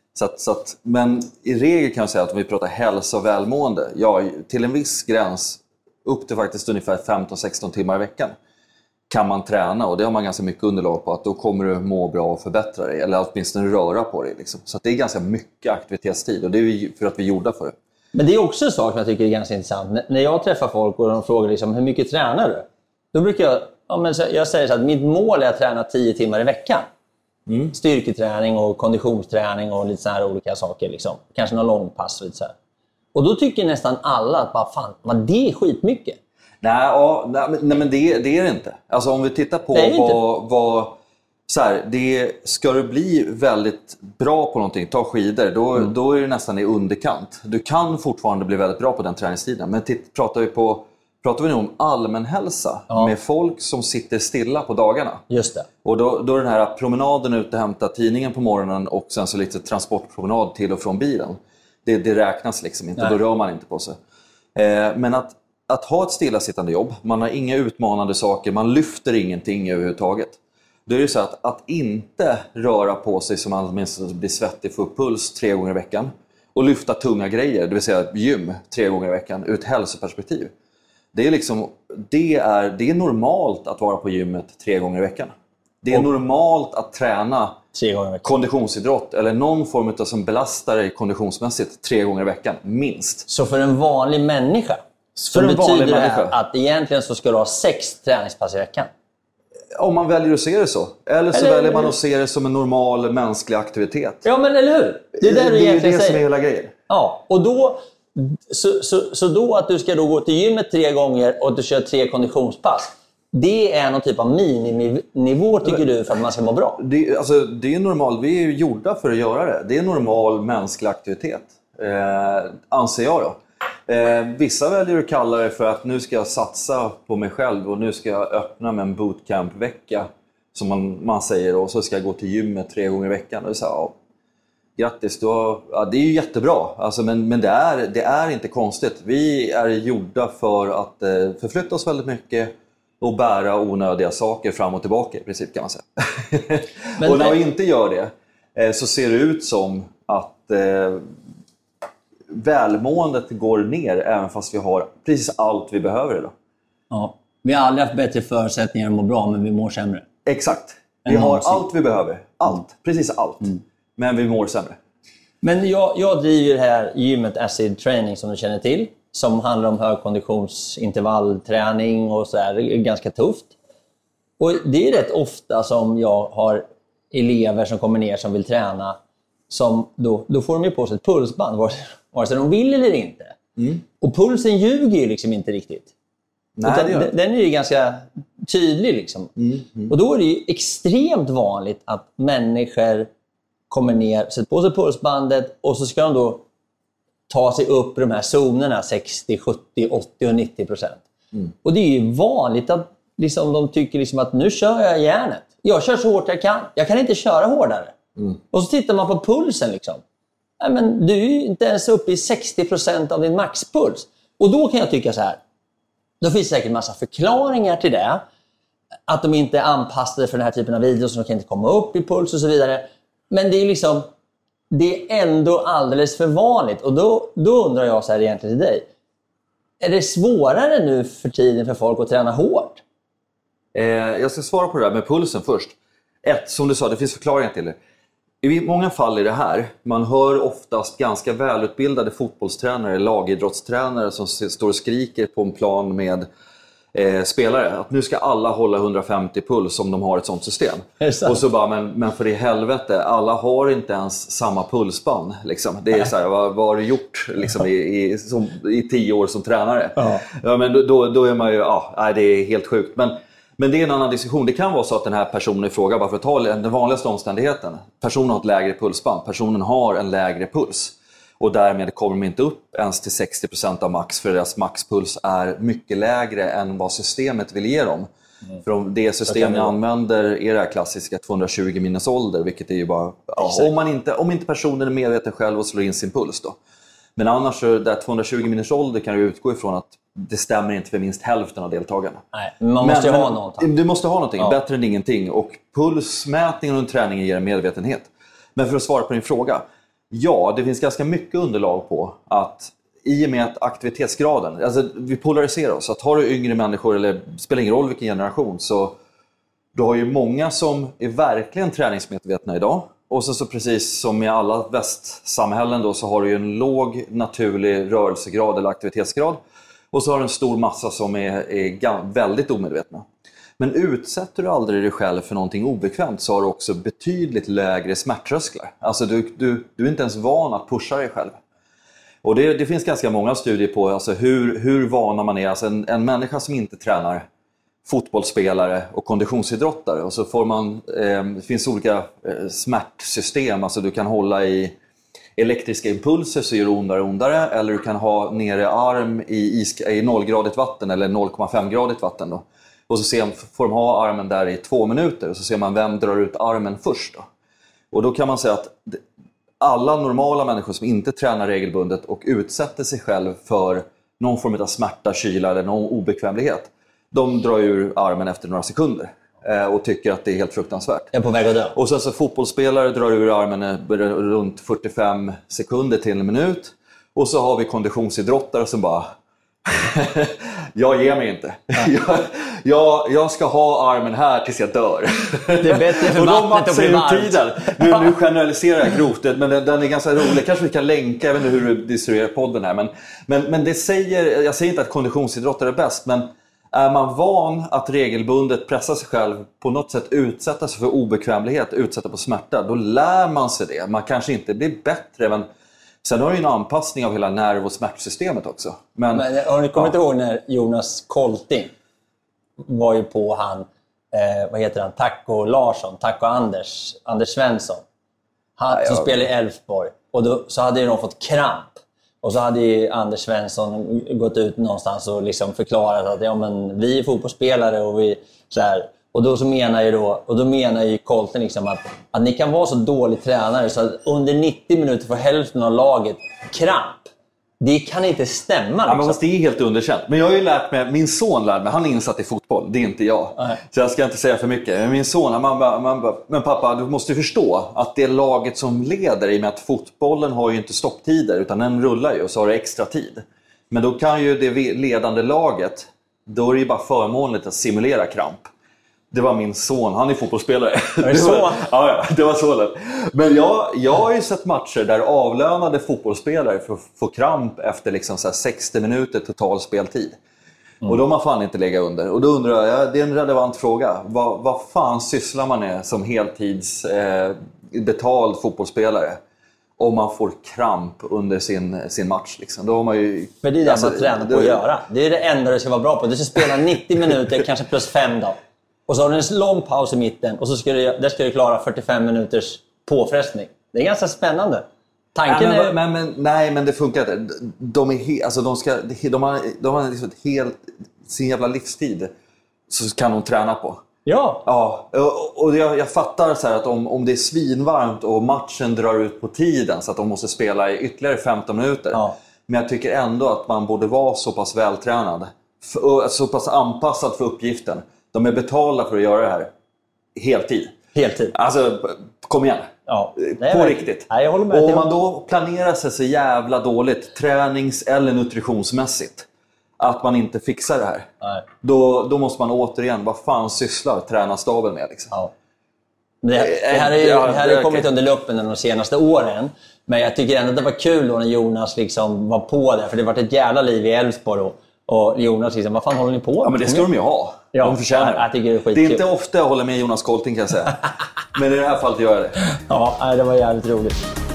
Men i regel kan jag säga att om vi pratar hälsa och välmående, till en viss gräns, upp till faktiskt ungefär 15-16 timmar i veckan, kan man träna, och det har man ganska mycket underlag på, att då kommer du må bra och förbättra dig, eller åtminstone röra på dig. Liksom. Så att det är ganska mycket aktivitetstid, och det är för att vi är gjorda för det. Men det är också en sak som jag tycker är ganska intressant. När jag träffar folk och de frågar liksom, hur mycket tränar du? Då brukar jag säger så att mitt mål är att träna 10 timmar i veckan. Styrketräning och konditionsträning och lite så här olika saker. Liksom. Kanske någon långpass och lite så här. Och då tycker nästan alla att fan, det är skitmycket. Nej, men det är det inte. Alltså om vi tittar på vad så här, ska du bli väldigt bra på någonting, ta skidor, då är det nästan i underkant. Du kan fortfarande bli väldigt bra på den träningstiden. Men pratar vi nu om allmänhälsa med folk som sitter stilla på dagarna. Just det. Och då den här promenaden ut och hämta tidningen på morgonen och sen så lite transportpromenad till och från bilen. Det räknas liksom inte. Nej. Då rör man inte på sig. Men att ha ett stillasittande jobb, man har inga utmanande saker, man lyfter ingenting överhuvudtaget. Då är det så att inte röra på sig som man blir svettig, få upp puls 3 gånger i veckan och lyfta tunga grejer, det vill säga gym 3 gånger i veckan ur ett hälsoperspektiv. Det är normalt att vara på gymmet 3 gånger i veckan. Det är normalt att träna 3 gånger i veckan. Konditionsidrott eller någon form av som belastar dig konditionsmässigt 3 gånger i veckan, minst. Så för en vanlig människa så betyder det att egentligen så ska du ha 6 träningspass i veckan? Om man väljer att se det så. Eller så väljer man att se det som en normal mänsklig aktivitet. Ja, men eller hur? Det är det som är hela grejen. Ja, och då... Så då att du ska då gå till gymmet 3 gånger och att du kör 3 konditionspass, det är någon typ av miniminivå tycker du för att man ska må bra? Det är normalt. Vi är gjorda för att göra det. Det är normal mänsklig aktivitet, anser jag då. Vissa väljer att kalla det för att nu ska jag satsa på mig själv och nu ska jag öppna med en bootcamp-vecka som man säger, och så ska jag gå till gymmet 3 gånger i veckan. Och så här, ja, grattis, det är ju jättebra, alltså, men det är inte konstigt. Vi är gjorda för att förflytta oss väldigt mycket och bära onödiga saker fram och tillbaka i princip, kan man säga. Och när vi inte gör det så ser det ut som att välmåendet går ner även fast vi har precis allt vi behöver idag. Ja, vi har aldrig haft bättre förutsättningar att må bra, men vi mår sämre. Exakt. Vi har allt vi behöver. Allt. Precis allt. Men vi mår sämre. Men jag driver det här gymmet Acid Training som du känner till. Som handlar om högkonditionsintervallträning och så här. Det är ganska tufft. Och det är rätt ofta som jag har elever som kommer ner som vill träna. Som då får de ju på sig ett pulsband. Vare sig de vill eller inte. Och pulsen ljuger ju liksom inte riktigt. Nej, den är ju ganska tydlig liksom. Och då är det ju extremt vanligt att människor kommer ner, sätter på sig pulsbandet och så ska de då ta sig upp i de här zonerna 60, 70, 80 och 90%. Och det är ju vanligt att liksom, de tycker liksom att nu kör jag järnet. Jag kör så hårt jag kan. Jag kan inte köra hårdare. Och så tittar man på pulsen liksom. Nej, men du är ju inte ens uppe i 60% av din maxpuls. Och då kan jag tycka så här. Då finns det säkert en massa förklaringar till det. Att de inte är anpassade för den här typen av videos, så de kan inte komma upp i puls och så vidare. Men det är liksom, det är ändå alldeles för vanligt. Och då undrar jag så här egentligen till dig. Är det svårare nu för tiden för folk att träna hårt? Jag ska svara på det där med pulsen först. Som du sa, det finns förklaringar till det. I många fall är det här. Man hör oftast ganska välutbildade fotbollstränare, lagidrottstränare som står och skriker på en plan med spelare. Att nu ska alla hålla 150 puls om de har ett sånt system. Och så bara, men för i helvete, alla har inte ens samma pulsband. Liksom. Det är så här, vad har du gjort liksom, i 10 år som tränare? Ja, men då är man ju, det är helt sjukt. Men det är en annan diskussion. Det kan vara så att den här personen i fråga, bara för att ta den vanligaste omständigheten. Personen har ett lägre pulsband. Personen har en lägre puls. Och därmed kommer de inte upp ens till 60% av max. För deras maxpuls är mycket lägre än vad systemet vill ge dem. För det system jag använder är det här klassiska 220 minus ålder. Vilket är ju bara, om inte personen är medveten själv och slår in sin puls då. Men annars så där 220 minus ålder kan du utgå ifrån att det stämmer inte för minst hälften av deltagarna. Nej, men man måste ju ha någonting. Du måste ha någonting, bättre än ingenting. Och pulsmätningen och träningen ger en medvetenhet. Men för att svara på din fråga. Ja, det finns ganska mycket underlag på att i och med att aktivitetsgraden, alltså vi polariserar oss. Att har du yngre människor, eller spelar ingen roll vilken generation, så du har ju många som är verkligen träningsmedvetna idag. Och så precis som i alla västsamhällen då, så har du ju en låg naturlig rörelsegrad eller aktivitetsgrad. Och så har du en stor massa som är väldigt omedvetna. Men utsätter du aldrig dig själv för någonting obekvämt så har du också betydligt lägre smärttrösklar. Alltså du är inte ens van att pusha dig själv. Och det finns ganska många studier på alltså hur vana man är. Alltså en människa som inte tränar, fotbollsspelare och konditionsidrottare. Och så får man, det finns olika smärtsystem. Alltså du kan hålla i elektriska impulser så gör det ondare och ondare. Eller du kan ha nere arm i 0-gradigt vatten eller 0,5-gradigt vatten då. Och så får de ha armen där i 2 minuter. Och så ser man vem drar ut armen först då. Och då kan man säga att alla normala människor som inte tränar regelbundet och utsätter sig själv för någon form av smärta, kyla eller någon obekvämlighet. De drar ur armen efter några sekunder och tycker att det är helt fruktansvärt. Jag är på väg att dö. Och sen så fotbollsspelare drar ur armen runt 45 sekunder till en minut. Och så har vi konditionsidrottare som bara... jag ger mig inte. jag ska ha armen här tills jag dör. Det är bättre för vattnet att bli varmt. Nu generaliserar jag grovt, men den är ganska rolig. Kanske vi kan länka, jag vet inte hur du distribuerar podden här. Men det säger, jag säger inte att konditionsidrottare är bäst, men är man van att regelbundet pressa sig själv, på något sätt utsätta sig för obekvämlighet, utsätta på smärta, då lär man sig det. Man kanske inte blir bättre, men sen har det ju en anpassning av hela nerv- och smärtsystemet också. Men har ni kommit ihåg när Jonas Kolting var ju på vad heter han? Taco Anders Svensson. Som spelar i Elfsborg. Och så hade ju de fått kramp. Och så hade ju Anders Svensson gått ut någonstans och liksom förklarat att men vi är fotbollsspelare och vi så här. Och då menar ju Colton liksom att ni kan vara så dålig tränare så att under 90 minuter får hälften av laget kramp. Det kan inte stämma. Liksom. Ja, men det är helt underkänt. Men jag har ju lärt mig, min son lärde mig, han är insatt i fotboll, det är inte jag. Nej. Så jag ska inte säga för mycket. Men min son, men pappa, du måste förstå att det är laget som leder, i och med att fotbollen har ju inte stopptider utan den rullar ju och så har det extra tid. Men då kan ju det ledande laget, då är det ju bara förmånligt att simulera kramp. Det var min son, han är fotbollsspelare. Det var så lätt. Men jag har ju sett matcher där avlönade fotbollsspelare får kramp efter liksom så här 60 minuter total speltid. Och då har man fan inte lägga under. Och då undrar jag, det är en relevant fråga. Vad fan sysslar man med som heltids betald fotbollsspelare om man får kramp under sin match? Liksom. Då har man ju, för det är det man tränar på att göra. Det är det enda du ska vara bra på. Du ska spela 90 minuter, kanske plus 5 då. Och så har du en lång paus i mitten och så ska du klara 45 minuters påfrestning. Det är ganska spännande. Tanken Nej, men det funkar inte. De har liksom sin jävla livstid så kan de träna på. Ja. Och jag fattar så här att om det är svinvarmt och matchen drar ut på tiden så att de måste spela i ytterligare 15 minuter. Ja. Men jag tycker ändå att man borde vara så pass vältränad, så pass anpassad för uppgiften. De är betalda för att göra det här heltid. Alltså, kom igen. Ja, på riktigt. Nej, jag håller med. Och om man då planerar sig så jävla dåligt, tränings- eller nutritionsmässigt, att man inte fixar det här. Nej. Då måste man återigen, vad fan sysslar tränarstaben med? Liksom. Ja. Det här har kommit under luppen de senaste åren. Men jag tycker ändå att det var kul då när Jonas liksom var på det. För det var ett jävla liv i Elfsborg och Jonas liksom, vad fan håller ni på med? Ja, men det ska de ju ha. Ja, de förtjänar. Jag tycker det är det är inte ofta jag håller med Jonas Kolting, kan jag säga. Men i det här fallet gör jag det. Ja, det var jävligt roligt.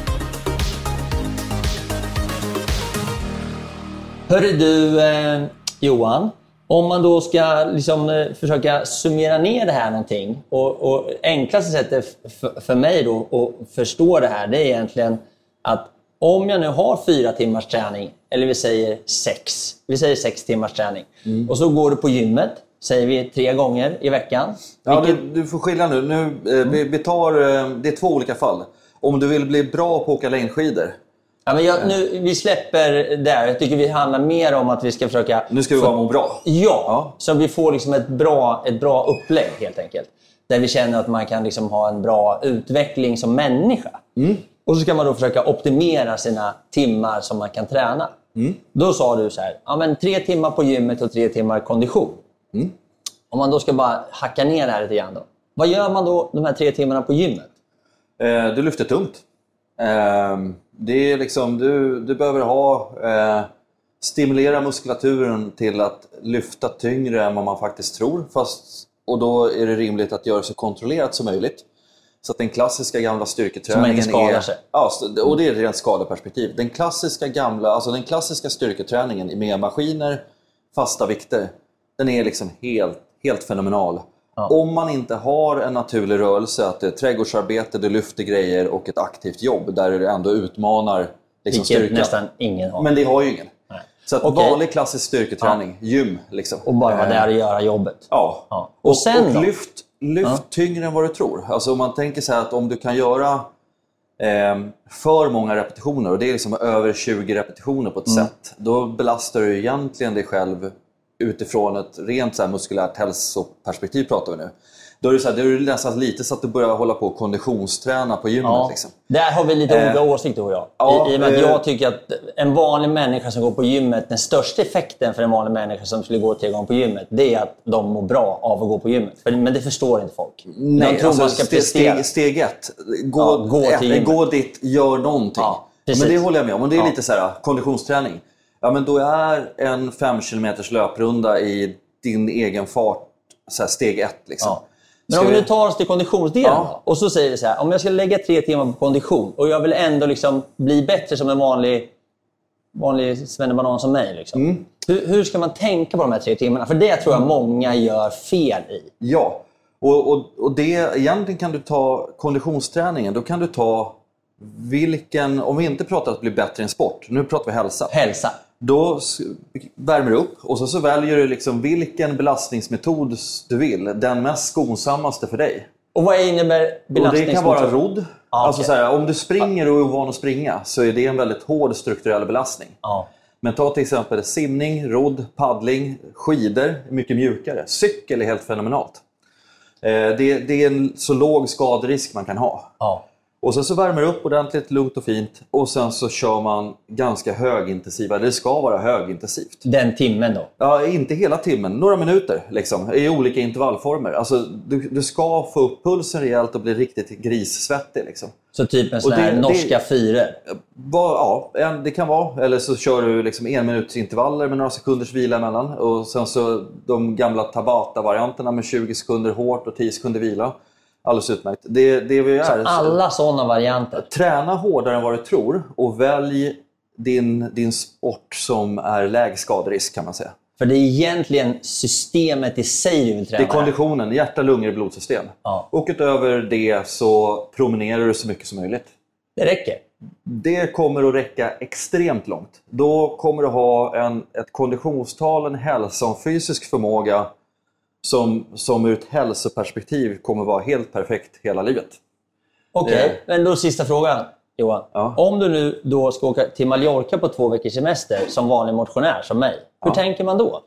Hörru du, Johan. Om man då ska liksom försöka summera ner det här någonting. Och enklaste sättet för mig då att förstå det här, det är egentligen att om jag nu har 4 timmars träning, eller vi säger 6 timmars träning. Och så går du på gymmet, säger vi 3 gånger i veckan. Ja, du får skilja nu. Vi tar, det är 2 olika fall. Om du vill bli bra på att åka längdskidor. Ja, men vi släpper där. Jag tycker vi handlar mer om att vi ska försöka... Nu ska vi må bra. Ja, så vi får liksom ett bra upplägg helt enkelt. Där vi känner att man kan liksom ha en bra utveckling som människa. Och så ska man då försöka optimera sina timmar som man kan träna. Då sa du så här, ja men 3 timmar på gymmet och 3 timmar kondition. Om man då ska bara hacka ner det här lite grann då. Vad gör man då de här 3 timmarna på gymmet? Du lyfter tungt. Det är liksom, du behöver stimulera muskulaturen till att lyfta tyngre än vad man faktiskt tror. Och då är det rimligt att göra så kontrollerat som möjligt. Så att den klassiska gamla styrketräningen sig. Ja, och det är ett rent skadeperspektiv. Den klassiska styrketräningen med maskiner, fasta vikter, den är liksom helt fenomenal. Ja. Om man inte har en naturlig rörelse, att det är trädgårdsarbete, du lyfter grejer och ett aktivt jobb där du ändå utmanar liksom styrkan. Nästan ingen har. Men det har ju ingen. Nej. Så att vanlig klassisk styrketräning, gym liksom. Och bara vara där och göra jobbet. Ja. Och sen och lyft tyngre än vad du tror. Alltså om man tänker så här att om du kan göra för många repetitioner, och det är liksom över 20 repetitioner på ett sätt, då belastar du egentligen dig själv utifrån ett rent så här muskulärt hälsoperspektiv pratar vi nu. Då är det, så här, det är nästan lite så att du börjar hålla på och konditionsträna på gymmet. Ja. Liksom. Där har vi lite olika åsikter, och jag. Ja, I och med att jag tycker att en vanlig människa som går på gymmet, den största effekten för en vanlig människa som skulle gå 3 gånger på gymmet, det är att de mår bra av att gå på gymmet. Men det förstår inte folk. Nej, de tror man ska prestera. Steg 1. Gå dit, gör någonting. Ja, men det håller jag med om. Och det är lite så här, konditionsträning. Ja, men då är en 5 km löprunda i din egen fart så här, steg 1 liksom. Ja. Men om vi nu tar oss till konditionsdelen då, och så säger vi så här, om jag ska lägga 3 timmar på kondition och jag vill ändå liksom bli bättre som en vanlig svennebanan som mig. Liksom. Hur ska man tänka på de här 3 timmarna? För det tror jag många gör fel i. Ja, och det egentligen kan du ta konditionsträningen, då kan du ta om vi inte pratar att bli bättre i en sport, nu pratar vi hälsa. Då värmer du upp och så väljer du liksom vilken belastningsmetod du vill. Den mest skonsammaste för dig. Och vad innebär belastningsmetod? Och det kan vara rodd. Ah, alltså okay. så här, om du springer och är van att springa så är det en väldigt hård strukturell belastning. Ah. Men ta till exempel simning, rodd, paddling, skidor är mycket mjukare. Cykel är helt fenomenalt. Det är en så låg skaderisk man kan ha. Ah. Och sen så värmer det upp ordentligt, lugnt och fint. Och sen så kör man ganska högintensiva. Det ska vara högintensivt. Den timmen då? Ja, inte hela timmen. Några minuter liksom. I olika intervallformer. Alltså, du ska få upp pulsen rejält och bli riktigt grissvettig liksom. Så typ en sån här norska fyror? Ja, det kan vara. Eller så kör du liksom 1 minuts intervaller med några sekunders vila emellan. Och sen så de gamla Tabata-varianterna med 20 sekunder hårt och 10 sekunder vila. Alldeles utmärkt. Det vi är, så alla sådana varianter? Träna hårdare än vad du tror och välj din sport som är lägre skaderisk kan man säga. För det är egentligen systemet i sig du vill träna? Det är konditionen, hjärta, lungor, blodsystem. Ja. Och utöver det så promenerar du så mycket som möjligt. Det räcker? Det kommer att räcka extremt långt. Då kommer du ha ett konditionstal, en hälsa och en fysisk förmåga som ur ett hälsoperspektiv kommer vara helt perfekt hela livet. Okej, men då sista frågan, Johan. Ja. Om du nu då ska åka till Mallorca på 2 veckors semester som vanlig motionär som mig, hur tänker man då?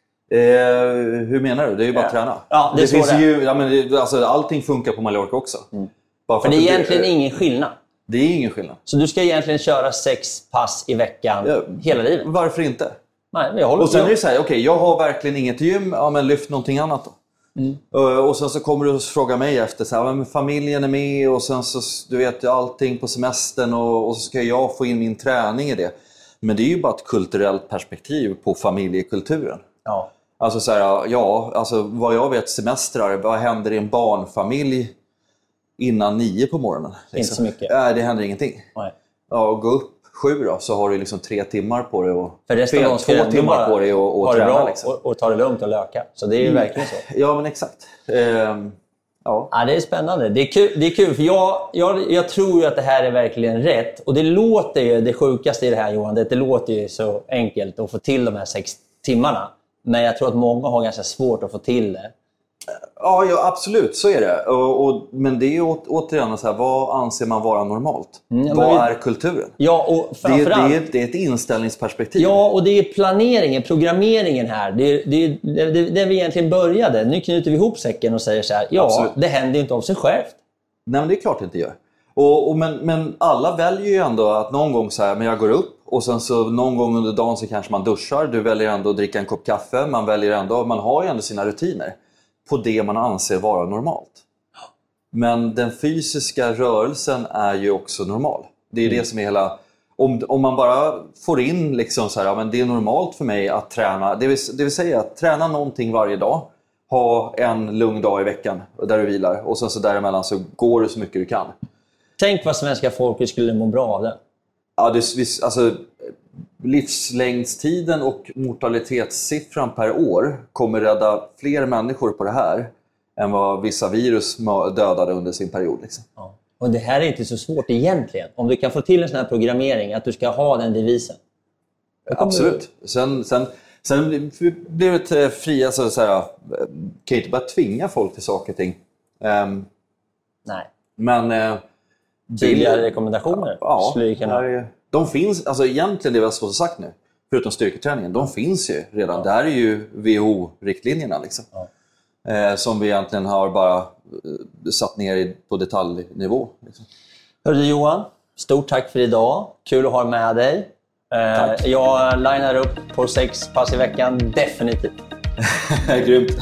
Hur menar du? Det är ju bara att träna. Ja, det finns ju, alltså, allting funkar på Mallorca också. För det är egentligen ingen skillnad. Det är ingen skillnad. Så du ska egentligen köra 6 pass i veckan hela livet? Varför inte? Nej, men jag håller och sen är det så här, okej, jag har verkligen inget gym, ja men lyft någonting annat då. Och sen så kommer du att fråga mig efter så här, men familjen är med och sen så du vet allting på semestern och så ska jag få in min träning i det. Men det är ju bara ett kulturellt perspektiv på familjekulturen. Ja. Alltså så här, alltså vad jag vet semestrar, vad händer i en barnfamilj innan 9 på morgonen? Liksom. Inte så mycket. Nej, det händer ingenting. Nej. Ja, och gå upp 7 då, så har du liksom 3 timmar på dig och 2 timmar på dig och träna bra, liksom. och ta det lugnt och löka. Så det är ju verkligen så. Ja, men exakt. Ja, det är spännande. Det är kul för jag tror ju att det här är verkligen rätt. Och det låter ju, det sjukaste i det här, Johan, det låter ju så enkelt att få till de här 6 timmarna. Men jag tror att många har ganska svårt att få till det. Ja, absolut, så är det. Men det är ju återigen så här, vad anser man vara normalt? Vad är kulturen? Ja, och framförallt, det är ett inställningsperspektiv. Ja, och det är planeringen, programmeringen här. Det är där vi egentligen började. Nu knyter vi ihop säcken och säger så här, absolut. Det händer inte av sig självt. Nej, men det är klart det inte gör. Men alla väljer ju ändå att någon gång så här, men jag går upp och sen så någon gång under dagen så kanske man duschar. Du väljer ändå att dricka en kopp kaffe. Man har ju ändå sina rutiner på det man anser vara normalt. Men den fysiska rörelsen är ju också normal. Det är det som är hela... Om man bara får in liksom så här, ja, men det är normalt för mig att träna. Det vill säga att träna någonting varje dag. Ha en lugn dag i veckan där du vilar. Och sen så däremellan så går du så mycket du kan. Tänk vad svenska folket skulle må bra av det. Ja, alltså, livslängdstiden och mortalitetssiffran per år kommer rädda fler människor på det här än vad vissa virus dödade under sin period. Liksom. Ja. Och det här är inte så svårt egentligen. Om du kan få till en sån här programmering, att du ska ha den devisen. Absolut. Sen blir det fria, alltså, så här, kan ju inte bara tvinga folk till saker och ting. Nej. Men... tydliga rekommendationer. Ja, skulle kunna... de finns, alltså egentligen det vi har sagt nu. förutom styrketräningen, de finns ju redan. Där är ju WHO-riktlinjerna liksom. Som vi egentligen har bara satt ner på detaljnivå. Liksom. Hörru Johan, stort tack för idag. Kul att ha med dig. Jag linar upp på 6 pass i veckan, definitivt. Grymt.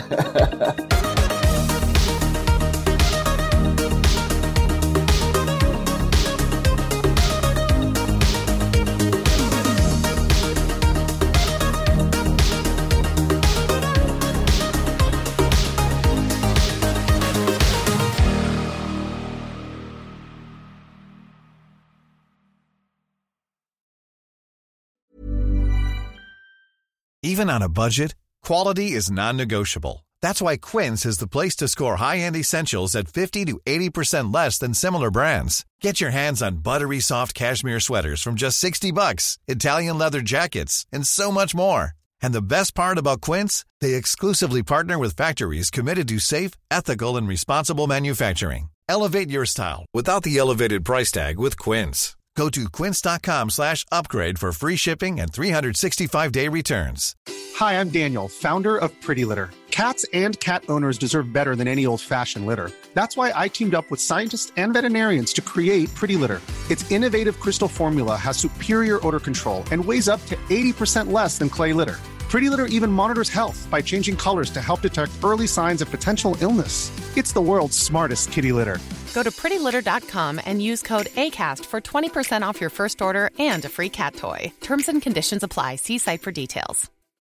Even on a budget, quality is non-negotiable. That's why Quince is the place to score high-end essentials at 50 to 80% less than similar brands. Get your hands on buttery soft cashmere sweaters from just $60, Italian leather jackets, and so much more. And the best part about Quince, they exclusively partner with factories committed to safe, ethical, and responsible manufacturing. Elevate your style without the elevated price tag with Quince. Go to quince.com/upgrade for free shipping and 365-day returns. Hi, I'm Daniel, founder of Pretty Litter. Cats and cat owners deserve better than any old-fashioned litter. That's why I teamed up with scientists and veterinarians to create Pretty Litter. Its innovative crystal formula has superior odor control and weighs up to 80% less than clay litter. Pretty Litter even monitors health by changing colors to help detect early signs of potential illness. It's the world's smartest kitty litter. Go to prettylitter.com and use code ACAST for 20% off your first order and a free cat toy. Terms and conditions apply. See site for details.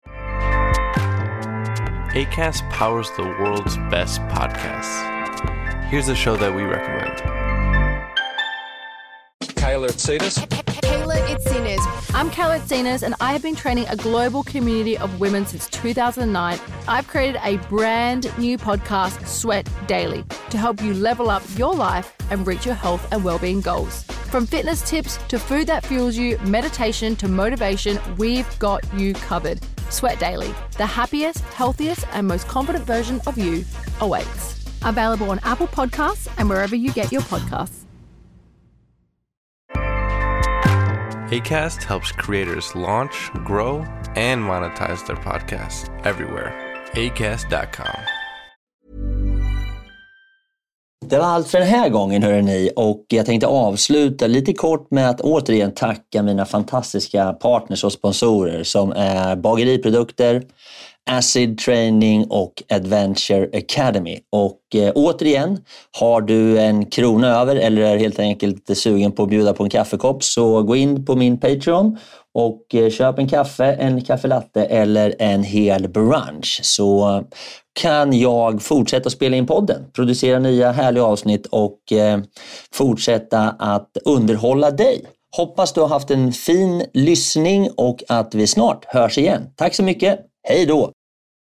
Acast powers the world's best podcasts. Here's a show that we recommend. Kayla Itsinas. Kayla Itsinas. I'm Kayla Itsinas, and I have been training a global community of women since 2009. I've created a brand new podcast, Sweat Daily, to help you level up your life and reach your health and well-being goals. From fitness tips to food that fuels you, meditation to motivation, we've got you covered. Sweat Daily, the happiest, healthiest, and most confident version of you awaits. Available on Apple Podcasts and wherever you get your podcasts. Acast helps creators launch, grow, and monetize their podcasts everywhere. Acast.com. Det var allt för den här gången, hörrni, och jag tänkte avsluta lite kort med att återigen tacka mina fantastiska partners och sponsorer som är Bageriprodukter, Acid Training och Adventure Academy. Och återigen, har du en krona över eller är helt enkelt sugen på att bjuda på en kaffekopp, så gå in på min Patreon och köp en kaffe, en kaffelatte eller en hel brunch, så kan jag fortsätta spela in podden, producera nya härliga avsnitt och fortsätta att underhålla dig. Hoppas du har haft en fin lyssning och att vi snart hörs igen. Tack så mycket, hej då!